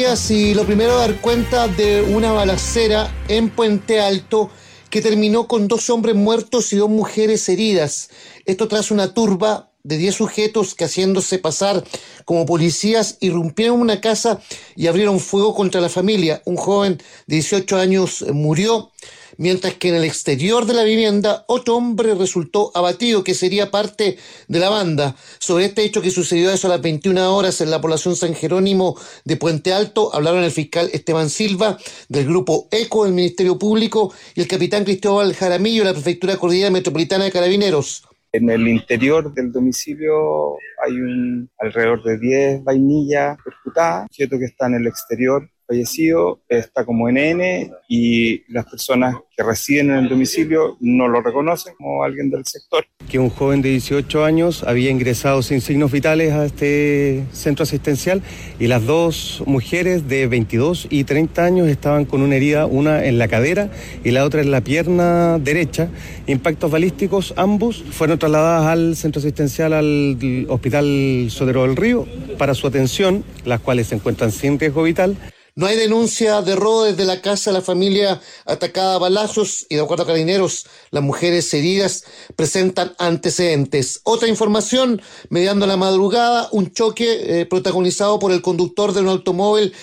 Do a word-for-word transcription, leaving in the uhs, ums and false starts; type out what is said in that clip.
noticias y lo primero a dar cuenta de una balacera en Puente Alto que terminó con dos hombres muertos y dos mujeres heridas. Esto tras una turba de diez sujetos que, haciéndose pasar como policías, irrumpieron una casa y abrieron fuego contra la familia. Un joven de dieciocho años murió, mientras que en el exterior de la vivienda otro hombre resultó abatido, que sería parte de la banda. Sobre este hecho, que sucedió a eso a las veintiuna horas en la población San Jerónimo de Puente Alto, hablaron el fiscal Esteban Silva del grupo ECO del Ministerio Público y el capitán Cristóbal Jaramillo de la Prefectura Cordillera Metropolitana de Carabineros. En el interior del domicilio hay un, alrededor de diez vainillas percutadas. El sujeto que está en el exterior fallecido está como N N y las personas que residen en el domicilio no lo reconocen como alguien del sector. Que un joven de dieciocho años había ingresado sin signos vitales a este centro asistencial y las dos mujeres de veintidós y treinta años estaban con una herida, una en la cadera y la otra en la pierna derecha, impactos balísticos. Ambos fueron trasladadas al centro asistencial, al Hospital Sotero del Río, para su atención, las cuales se encuentran sin riesgo vital. No hay denuncia de robo desde la casa de la familia atacada a balazos y, de acuerdo a Carabineros, las mujeres heridas presentan antecedentes. Otra información: mediando la madrugada, un choque eh, protagonizado por el conductor de un automóvil